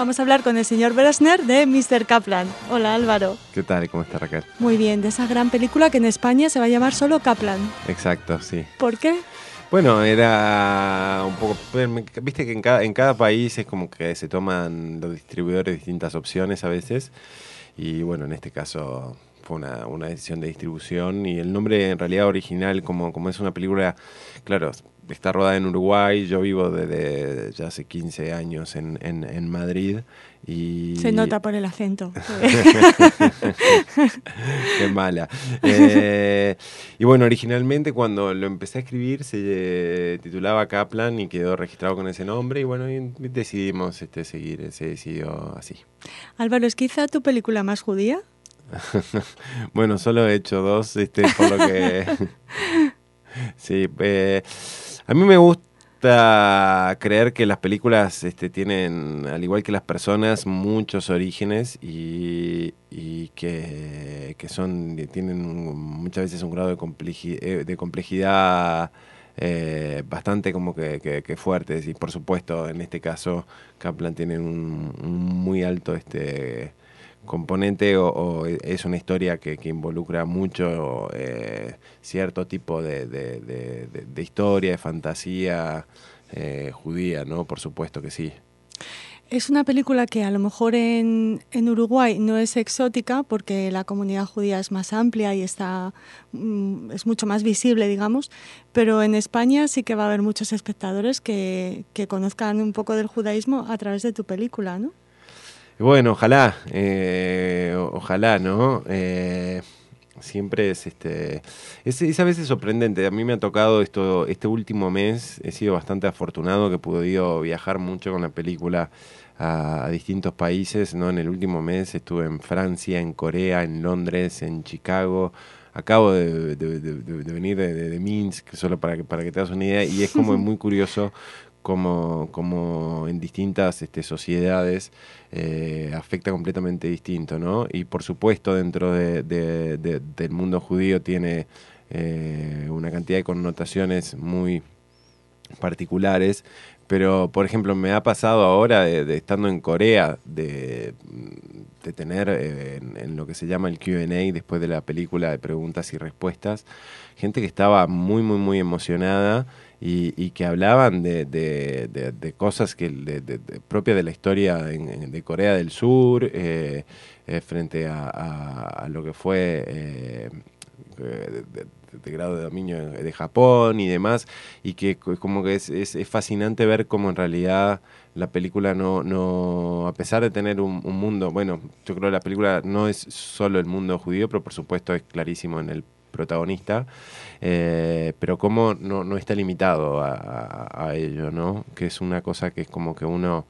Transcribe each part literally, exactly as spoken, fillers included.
vamos a hablar con el señor Bressner de míster Kaplan. Hola, Álvaro. ¿Qué tal? ¿Cómo está, Raquel? Muy bien, de esa gran película que en España se va a llamar solo Kaplan. Exacto, sí. ¿Por qué? Bueno, era un poco... Viste que en cada, en cada país es como que se toman los distribuidores distintas opciones a veces. Y bueno, en este caso fue una, una decisión de distribución. Y el nombre en realidad original, como, como es una película, claro, está rodada en Uruguay. Yo vivo desde ya hace quince años en, en, en Madrid. Y... Se nota por el acento. Qué mala. Eh, y bueno, originalmente cuando lo empecé a escribir se eh, titulaba Kaplan y quedó registrado con ese nombre. Y bueno, y decidimos este, seguir, se decidió así. Álvaro, ¿es quizá tu película más judía? Bueno, solo he hecho dos, este, por lo que... sí, eh, a mí me gusta creer que las películas este, tienen, al igual que las personas, muchos orígenes y, y que, que son tienen un, muchas veces un grado de, complexi, eh, de complejidad eh, bastante como que, que, que fuertes. Y por supuesto, en este caso, Kaplan tiene un, un muy alto... este componente o, o es una historia que, que involucra mucho eh, cierto tipo de, de, de, de, de historia, de fantasía eh, judía, ¿no? Por supuesto que sí. Es una película que a lo mejor en, en Uruguay no es exótica porque la comunidad judía es más amplia y está mm, es mucho más visible, digamos, pero en España sí que va a haber muchos espectadores que, que conozcan un poco del judaísmo a través de tu película, ¿no? Bueno, ojalá, eh, ojalá, ¿no? Eh, siempre es este es, es a veces sorprendente. A mí me ha tocado esto este último mes, he sido bastante afortunado que he podido viajar mucho con la película a, a distintos países, ¿no? En el último mes estuve en Francia, en Corea, en Londres, en Chicago. Acabo de, de, de, de venir de, de, de Minsk, solo para que, para que te hagas una idea, y es como muy curioso como, como en distintas este, sociedades eh, afecta completamente distinto, ¿no? Y por supuesto dentro de, de, de, del mundo judío tiene eh, una cantidad de connotaciones muy particulares, pero por ejemplo me ha pasado ahora de, de estando en Corea de, de tener eh, en, en lo que se llama el Q and A después de la película de preguntas y respuestas, gente que estaba muy muy muy emocionada y, y que hablaban de, de, de, de cosas que de, de, de, propias de la historia en, en, de Corea del Sur eh, eh, frente a, a, a lo que fue eh, de, de, de grado de dominio de Japón y demás, y que como que es, es, es fascinante ver cómo en realidad la película no, no a pesar de tener un, un mundo, bueno, yo creo que la película no es solo el mundo judío, pero por supuesto es clarísimo en el protagonista, eh, pero cómo no, no está limitado a, a, a ello, ¿no? Que es una cosa que es como que uno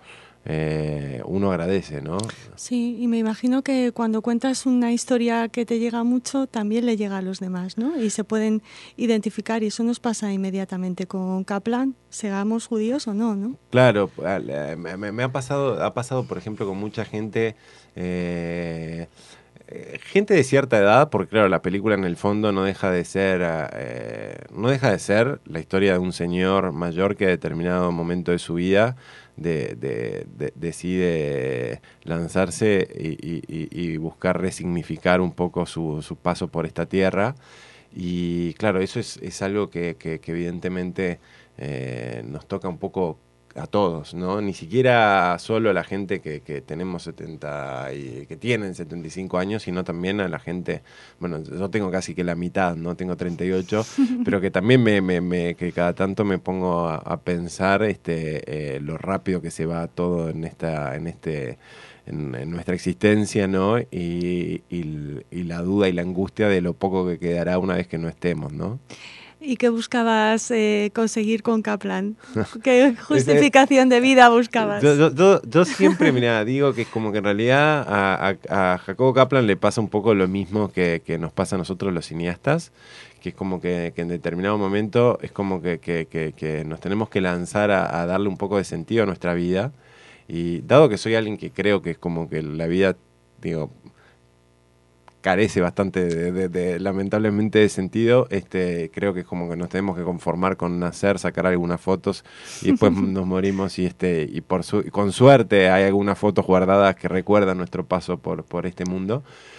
Eh, uno agradece, ¿no? Sí, y me imagino que cuando cuentas una historia que te llega mucho, también le llega a los demás, ¿no? Y se pueden identificar, y eso nos pasa inmediatamente con Kaplan, seamos judíos o no, ¿no? Claro, me, me ha pasado, ha pasado, por ejemplo, con mucha gente, eh, gente de cierta edad, porque claro, la película en el fondo no deja de ser, eh, no deja de ser la historia de un señor mayor que a determinado momento de su vida De, de, de, decide lanzarse y, y, y buscar resignificar un poco su, su paso por esta tierra. Y claro, eso es, es algo que, que, que evidentemente eh, nos toca un poco a todos, ¿no? Ni siquiera solo a la gente que, que tenemos setenta y que tienen setenta y cinco años, sino también a la gente, bueno, yo tengo casi que la mitad, ¿no? Tengo treinta y ocho, pero que también me, me, me que cada tanto me pongo a, a pensar este eh, lo rápido que se va todo en esta en este en, en nuestra existencia, ¿no? Y, y, y la duda y la angustia de lo poco que quedará una vez que no estemos, ¿no? ¿Y qué buscabas eh, conseguir con Kaplan? ¿Qué justificación de vida buscabas? Yo, yo, yo, yo siempre, mira, digo que es como que en realidad a, a, a Jacobo Kaplan le pasa un poco lo mismo que, que nos pasa a nosotros los cineastas, que es como que, que en determinado momento es como que, que, que, que nos tenemos que lanzar a, a darle un poco de sentido a nuestra vida. Y dado que soy alguien que creo que es como que la vida, digo, carece bastante, de, de, de, lamentablemente, de sentido. Este, creo que es como que nos tenemos que conformar con nacer, sacar algunas fotos y después nos morimos y este y por su, con suerte hay algunas fotos guardadas que recuerdan nuestro paso por, por este mundo.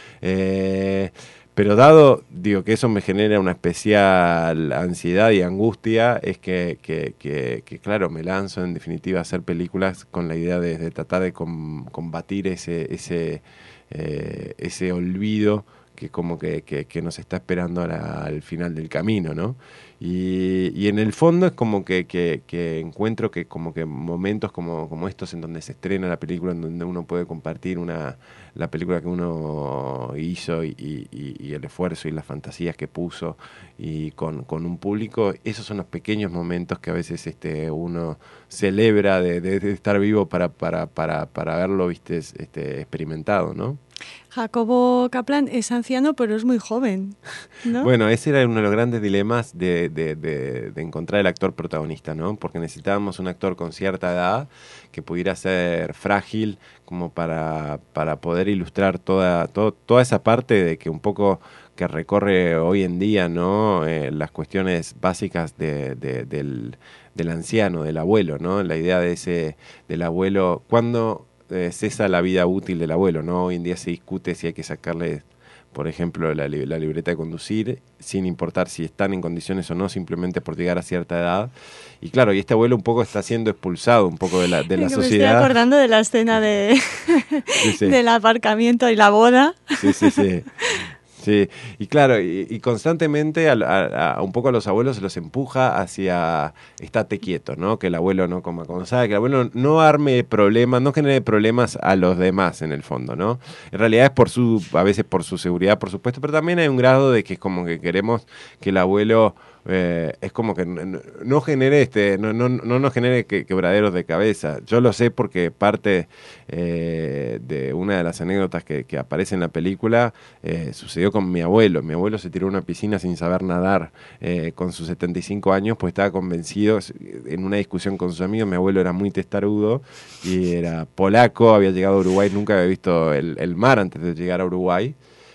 Eh, pero dado, digo, que eso me genera una especial ansiedad y angustia, es que, que, que, que claro, me lanzo en definitiva a hacer películas con la idea de, de tratar de com, combatir ese, ese, eh, ese olvido que como que, que, que nos está esperando a la, al final del camino, ¿no? Y, y en el fondo es como que, que, que encuentro que como que momentos como, como estos en donde se estrena la película, en donde uno puede compartir una, la película que uno hizo y, y, y el esfuerzo y las fantasías que puso y con, con un público, esos son los pequeños momentos que a veces este, uno celebra de, de, de estar vivo para, para, para, para verlo, viste, este, experimentado, ¿no? Jacobo Kaplan es anciano, pero es muy joven, ¿no? Bueno, ese era uno de los grandes dilemas de, de, de, de encontrar el actor protagonista, ¿no? Porque necesitábamos un actor con cierta edad que pudiera ser frágil como para, para poder ilustrar toda, todo, toda esa parte de que un poco que recorre hoy en día, ¿no? Eh, las cuestiones básicas de, de, del, del anciano, del abuelo, ¿no? La idea de ese, del abuelo, cuando eh, cesa la vida útil del abuelo, ¿no? Hoy en día se discute si hay que sacarle, por ejemplo, la, la libreta de conducir, sin importar si están en condiciones o no, simplemente por llegar a cierta edad. Y claro, y este abuelo un poco está siendo expulsado un poco de la, de la sociedad. Me estoy acordando de la escena de sí, sí. del aparcamiento y la boda. Sí, sí, sí. Sí, y claro, y, y constantemente a, a, a un poco a los abuelos se los empuja hacia estate quieto, ¿no? Que el abuelo no coma con sal, que el abuelo no arme problemas, no genere problemas a los demás en el fondo, ¿no? En realidad es por su, a veces por su seguridad, por supuesto, pero también hay un grado de que es como que queremos que el abuelo eh, es como que no, no genere este, no, no, no nos genere que, quebraderos de cabeza. Yo lo sé porque parte eh, de una de las anécdotas que, que aparece en la película eh, sucedió con mi abuelo. Mi abuelo se tiró a una piscina sin saber nadar eh, con sus setenta y cinco años, pues estaba convencido en una discusión con sus amigos. Mi abuelo era muy testarudo y era polaco, había llegado a Uruguay, nunca había visto el, el mar antes de llegar a Uruguay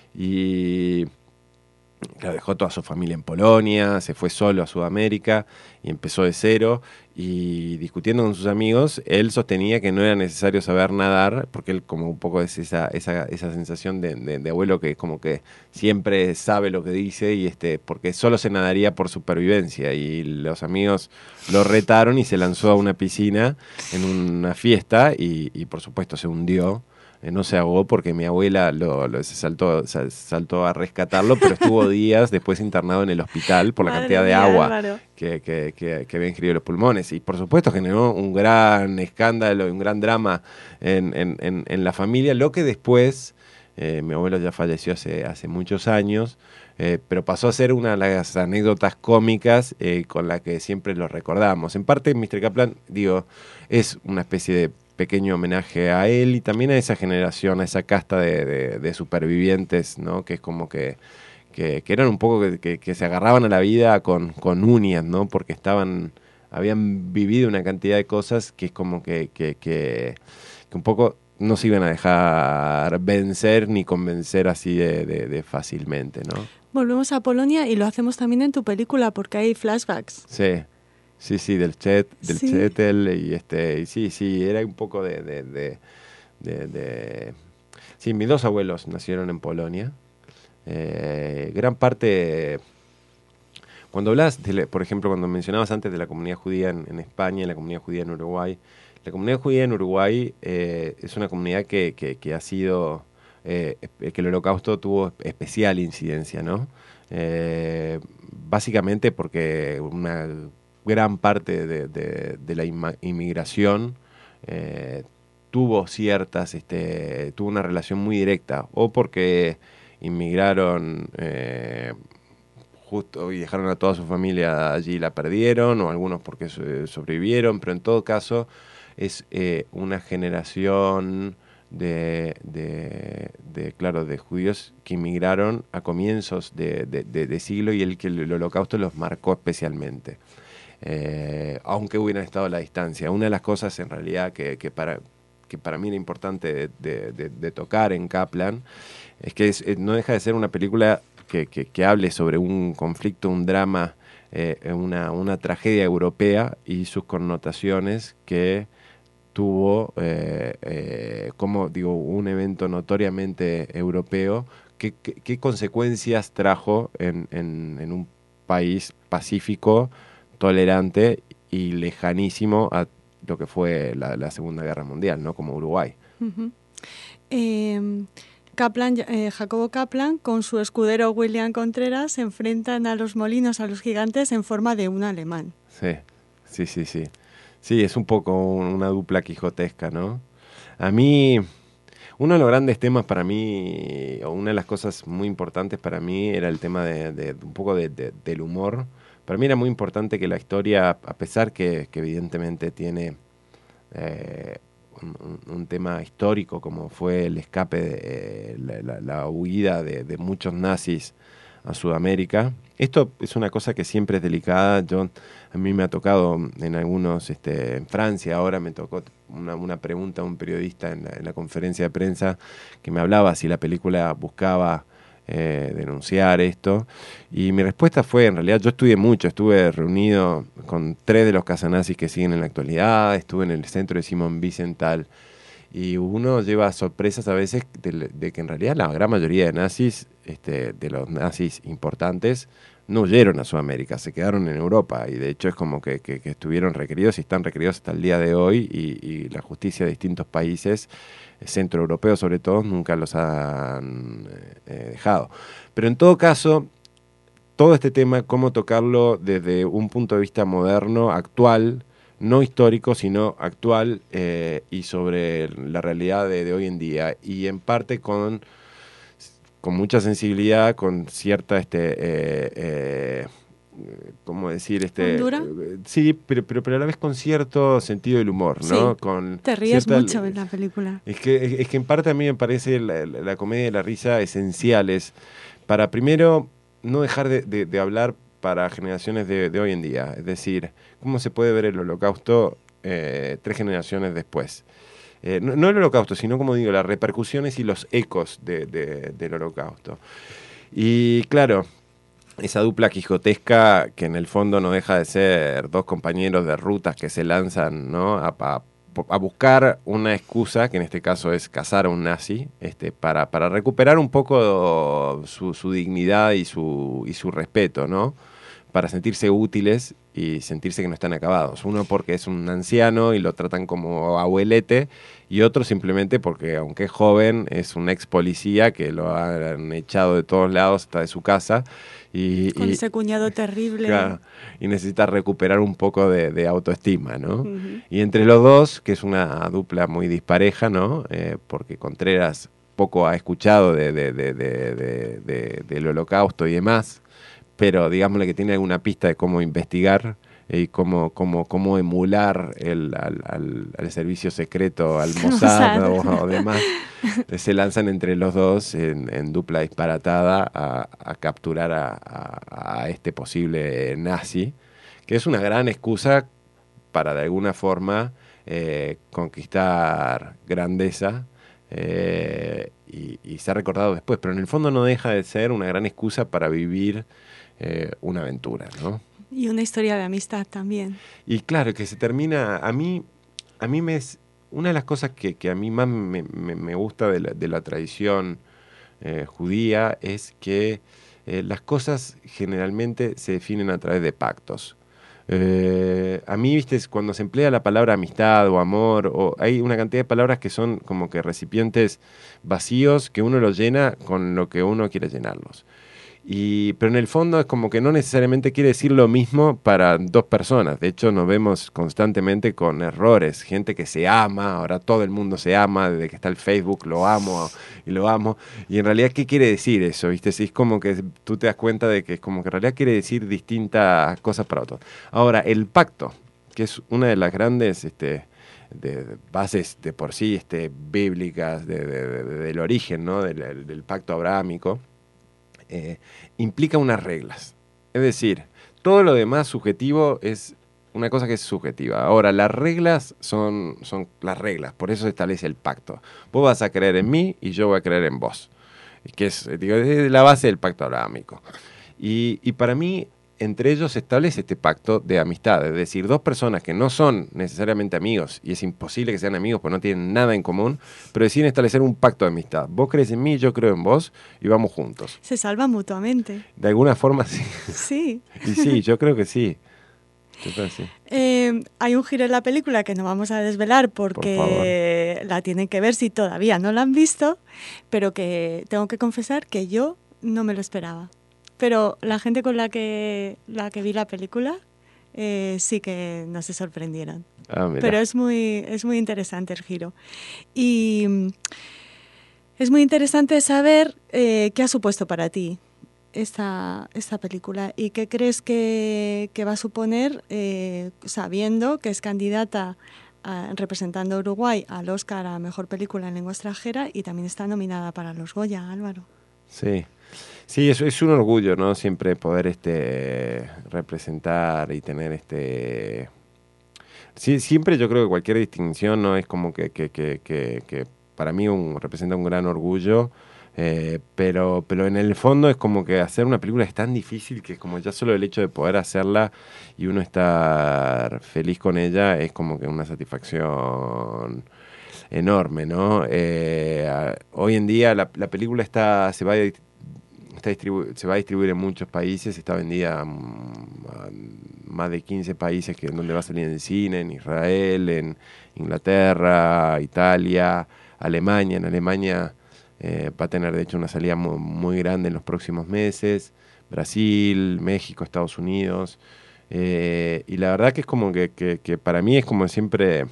y claro, dejó toda su familia en Polonia, se fue solo a Sudamérica y empezó de cero. Y discutiendo con sus amigos, él sostenía que no era necesario saber nadar, porque él como un poco es esa, esa, esa sensación de, de, de abuelo que como que siempre sabe lo que dice, y este porque solo se nadaría por supervivencia. Y los amigos lo retaron y se lanzó a una piscina en una fiesta y, y por supuesto se hundió. No se ahogó porque mi abuela lo, lo se saltó, se saltó a rescatarlo, pero estuvo días después internado en el hospital por la Madre cantidad de mía, agua Álvaro. que, que, que, que había ingerido los pulmones. Y por supuesto generó un gran escándalo y un gran drama en, en, en, en la familia, lo que después, eh, mi abuelo ya falleció hace, hace muchos años, eh, pero pasó a ser una de las anécdotas cómicas eh, con la que siempre lo recordamos. En parte, mister Kaplan, digo, es una especie de pequeño homenaje a él y también a esa generación, a esa casta de, de, de supervivientes, ¿no? Que es como que, que, que eran un poco que, que, que se agarraban a la vida con, con uñas, ¿no? Porque estaban, habían vivido una cantidad de cosas que es como que, que, que, que un poco no se iban a dejar vencer ni convencer así de, de, de fácilmente, ¿no? Volvemos a Polonia y lo hacemos también en tu película porque hay flashbacks. Sí. Sí, sí, del chet, del Sí. Chetel y este, y sí, sí, era un poco de, de, de, de, de... Sí, mis dos abuelos nacieron en Polonia. Eh, gran parte, cuando hablas, de la- por ejemplo, cuando mencionabas antes de la comunidad judía en, en España y la comunidad judía en Uruguay, la comunidad judía en Uruguay eh, es una comunidad que, que, que ha sido, eh, que el Holocausto tuvo especial incidencia, ¿no? Eh, básicamente porque una gran parte de, de, de la inma- inmigración eh, tuvo ciertas, este, tuvo una relación muy directa, o porque inmigraron eh, justo y dejaron a toda su familia allí y la perdieron, o algunos porque so- sobrevivieron, pero en todo caso es eh, una generación de, de, de, claro, de judíos que inmigraron a comienzos de, de, de, de siglo y el que el holocausto los marcó especialmente. Eh, aunque hubieran estado a la distancia. Una de las cosas en realidad que, que para que para mí era importante de, de, de, de tocar en Kaplan, es que es, no deja de ser una película que, que, que hable sobre un conflicto, un drama, eh, una, una tragedia europea y sus connotaciones que tuvo eh, eh, como digo un evento notoriamente europeo, qué, qué, qué consecuencias trajo en, en, en un país pacífico, tolerante y lejanísimo a lo que fue la, la Segunda Guerra Mundial, ¿no? Como Uruguay. Uh-huh. eh, Kaplan, eh, Jacobo Kaplan con su escudero William Contreras se enfrentan a los molinos, a los gigantes en forma de un alemán. Sí, sí, sí, sí. Sí, es un poco una dupla quijotesca, ¿no? A mí, uno de los grandes temas para mí, o una de las cosas muy importantes para mí, era el tema de, de un poco de, de, del humor. Para mí era muy importante que la historia, a pesar que, que evidentemente tiene eh, un, un tema histórico como fue el escape, de, eh, la, la, la huida de, de muchos nazis a Sudamérica. Esto es una cosa que siempre es delicada. Yo, a mí me ha tocado en algunos, este, en Francia ahora me tocó una, una pregunta a un periodista en la, en la conferencia de prensa que me hablaba si la película buscaba eh, denunciar esto. Y mi respuesta fue, en realidad yo estudié mucho, estuve reunido con tres de los casanazis que siguen en la actualidad, estuve en el centro de Simón Wiesenthal. Y uno lleva sorpresas a veces de, de que en realidad la gran mayoría de nazis, este, de los nazis importantes, no huyeron a Sudamérica, se quedaron en Europa. Y de hecho es como que, que, que estuvieron requeridos y están requeridos hasta el día de hoy. Y, y la justicia de distintos países, centroeuropeos sobre todo, nunca los han eh, dejado. Pero en todo caso, todo este tema, cómo tocarlo desde un punto de vista moderno, actual, no histórico, sino actual, eh, y sobre la realidad de, de hoy en día, y en parte con, con mucha sensibilidad, con cierta, este, eh, eh, ¿cómo decir? Este, ¿Hondura? eh, sí, pero, pero, pero a la vez con cierto sentido del humor, ¿no? Sí, con te ríes cierta, mucho en la película. Es que, es, es que en parte a mí me parece la, la, la comedia y la risa esenciales para, primero, no dejar de, de, de hablar para generaciones de, de hoy en día. Es decir, cómo se puede ver el Holocausto eh, tres generaciones después. Eh, no, no el Holocausto, sino, como digo, las repercusiones y los ecos de, de, del Holocausto. Y claro, esa dupla quijotesca que en el fondo no deja de ser dos compañeros de rutas que se lanzan, ¿no? a, a, a buscar una excusa, que en este caso es cazar a un nazi, este, para, para recuperar un poco su, su dignidad y su, y su respeto, ¿no? Para sentirse útiles y sentirse que no están acabados. Uno porque es un anciano y lo tratan como abuelete, y otro simplemente porque, aunque es joven, es un ex policía que lo han echado de todos lados, hasta de su casa. Y, Con y, ese cuñado terrible. Claro, y necesita recuperar un poco de, de autoestima, ¿no? Uh-huh. Y entre los dos, que es una dupla muy dispareja, ¿no? Eh, porque Contreras poco ha escuchado de, de, de, de, de, de, del Holocausto y demás, pero digámosle que tiene alguna pista de cómo investigar y cómo, cómo, cómo emular el, al, al, al servicio secreto, al Mossad o, o demás. Se lanzan entre los dos en, en dupla disparatada a, a capturar a, a, a este posible nazi, que es una gran excusa para de alguna forma eh, conquistar grandeza eh, y, y ser recordado después, pero en el fondo no deja de ser una gran excusa para vivir eh, una aventura, ¿no? Y una historia de amistad también. Y claro, que se termina, a mí, a mí me es, una de las cosas que, que a mí más me, me, me gusta de la, de la tradición eh, judía es que eh, las cosas generalmente se definen a través de pactos. Eh, a mí, viste, cuando se emplea la palabra amistad o amor, o hay una cantidad de palabras que son como que recipientes vacíos que uno los llena con lo que uno quiere llenarlos. Y, pero en el fondo es como que no necesariamente quiere decir lo mismo para dos personas. De hecho, nos vemos constantemente con errores. Gente que se ama, ahora todo el mundo se ama, desde que está el Facebook lo amo y lo amo. Y en realidad, ¿qué quiere decir eso? ¿Viste? Si es como que tú te das cuenta de que es como que en realidad quiere decir distintas cosas para otros. Ahora, el pacto, que es una de las grandes este, de, de bases de por sí este, bíblicas de, de, de, de, del origen, ¿no? del, del pacto abrahámico. Eh, implica unas reglas. Es decir, todo lo demás subjetivo es una cosa que es subjetiva. Ahora, las reglas son, son las reglas, por eso se establece el pacto. Vos vas a creer en mí y yo voy a creer en vos. Que es, digo, es la base del pacto abrahámico. Y, y para mí, entre ellos se establece este pacto de amistad. Es decir, dos personas que no son necesariamente amigos, y es imposible que sean amigos porque no tienen nada en común, pero deciden establecer un pacto de amistad. Vos crees en mí, yo creo en vos, y vamos juntos. Se salvan mutuamente. De alguna forma, sí. Sí. Y sí, yo creo que sí. Sí. Eh, hay un giro en la película que no vamos a desvelar porque Por la tienen que ver si todavía no la han visto, pero que tengo que confesar que yo no me lo esperaba. Pero la gente con la que, la que vi la película eh, sí que no se sorprendieron. Ah, pero es muy, es muy interesante el giro. Y es muy interesante saber eh, qué ha supuesto para ti esta, esta película y qué crees que, que va a suponer eh, sabiendo que es candidata a, representando a Uruguay al Oscar a Mejor Película en Lengua Extranjera y también está nominada para los Goya, Álvaro. Sí, sí, eso es un orgullo, ¿no? Siempre poder este representar y tener este... Sí, siempre yo creo que cualquier distinción, ¿no? Es como que, que, que, que, que para mí un, representa un gran orgullo. Eh, pero, pero en el fondo es como que hacer una película es tan difícil que es como ya solo el hecho de poder hacerla y uno estar feliz con ella es como que una satisfacción enorme, ¿no? Eh, a, hoy en día la, la película está se va a, está distribu- se va a distribuir en muchos países, está vendida a, a más de quince países que donde va a salir en el cine, en Israel, en Inglaterra, Italia, Alemania. En Alemania Eh, va a tener de hecho una salida muy, muy grande en los próximos meses, Brasil, México, Estados Unidos, eh, y la verdad que es como que, que, que para mí es como siempre,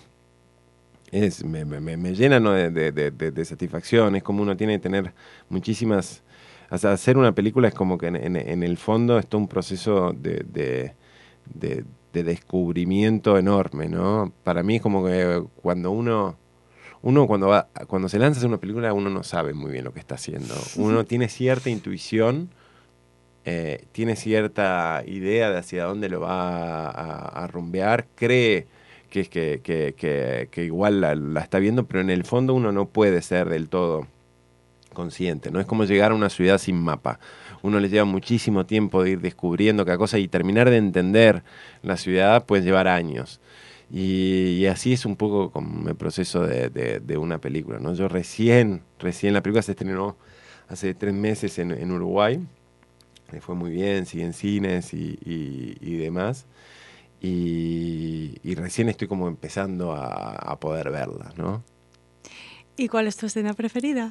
es, me, me, me llena, ¿no? de, de, de, de satisfacción, es como uno tiene que tener muchísimas, o sea, hacer una película es como que en, en, en el fondo es todo un proceso de, de, de, de descubrimiento enorme, ¿no? Para mí es como que cuando uno... Uno cuando va, cuando se lanza a hacer una película, uno no sabe muy bien lo que está haciendo. Uno tiene cierta intuición, eh, tiene cierta idea de hacia dónde lo va a, a, a rumbear, cree que, que, que, que, que igual la, la está viendo, pero en el fondo uno no puede ser del todo consciente. No es como llegar a una ciudad sin mapa. Uno le lleva muchísimo tiempo de ir descubriendo cada cosa y terminar de entender la ciudad puede llevar años. Y, y así es un poco como el proceso de, de, de una película, ¿no? Yo recién, recién la película se estrenó hace tres meses en, en Uruguay, me fue muy bien, sigue en cines y, y, y demás, y, y recién estoy como empezando a, a poder verla, ¿no? ¿Y cuál es tu escena preferida?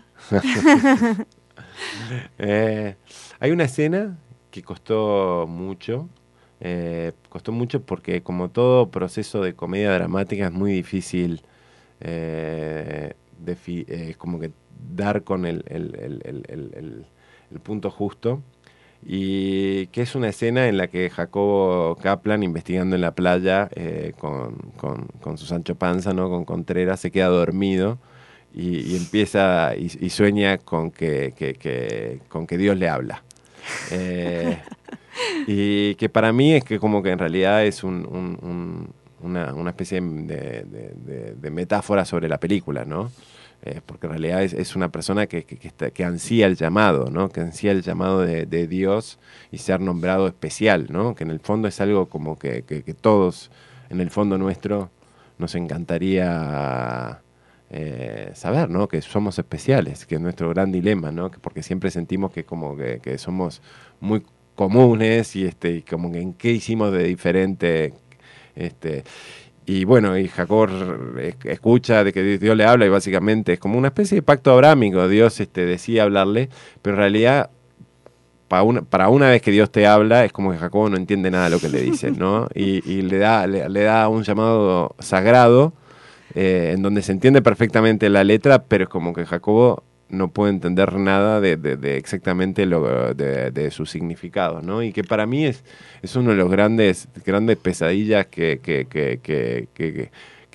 eh, hay una escena que costó mucho, Eh, costó mucho porque como todo proceso de comedia dramática es muy difícil eh, defi- eh, como que dar con el, el, el, el, el, el- el punto justo, y que es una escena en la que Jacobo Kaplan, investigando en la playa eh, con, con, con su Sancho Panza, ¿no? Con Contreras, se queda dormido y, y empieza y, y sueña con que, que, que, con que Dios le habla. Eh, y que para mí es que como que en realidad es un, un, un, una, una especie de, de, de, de metáfora sobre la película, ¿no? Eh, porque en realidad es, es una persona que, que, que, está, que ansía el llamado, ¿no? Que ansía el llamado de, de Dios y ser nombrado especial, ¿no? Que en el fondo es algo como que, que, que todos, en el fondo nuestro, nos encantaría eh, saber, ¿no? Que somos especiales, que es nuestro gran dilema, ¿no? Que porque siempre sentimos que como que, que somos muy comunes y este y como que en qué hicimos de diferente, este y bueno, y Jacob escucha de que Dios le habla y básicamente es como una especie de pacto abrámico. Dios este decía hablarle, pero en realidad para una, para una vez que Dios te habla es como que Jacobo no entiende nada de lo que le dice, ¿no? Y, y le da le, le da un llamado sagrado eh, en donde se entiende perfectamente la letra, pero es como que Jacobo no puede entender nada de, de, de exactamente lo de, de su significado, ¿no? Y que para mí es, es uno de los grandes, grandes pesadillas que, que, que, que, que, que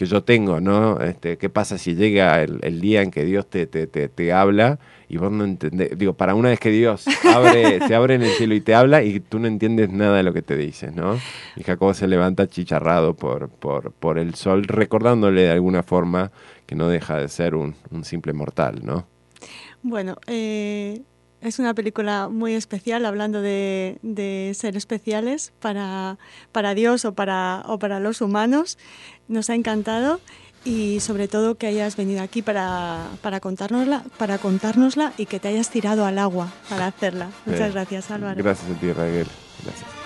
que yo tengo, ¿no? Este, ¿qué pasa si llega el, el día en que Dios te, te, te, te habla y vos no entendés? Digo, para una vez que Dios abre, se abre en el cielo y te habla y tú no entiendes nada de lo que te dices, ¿no? Y Jacobo se levanta chicharrado por, por, por el sol, recordándole de alguna forma que no deja de ser un, un simple mortal, ¿no? Bueno, eh, es una película muy especial, hablando de, de ser especiales para, para Dios o para, o para los humanos. Nos ha encantado y sobre todo que hayas venido aquí para, para, contárnosla, para contárnosla y que te hayas tirado al agua para hacerla. Muchas Eh, gracias, Álvaro. Gracias a ti, Raquel. Gracias.